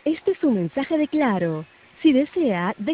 Este es un mensaje de Claro. Si desea,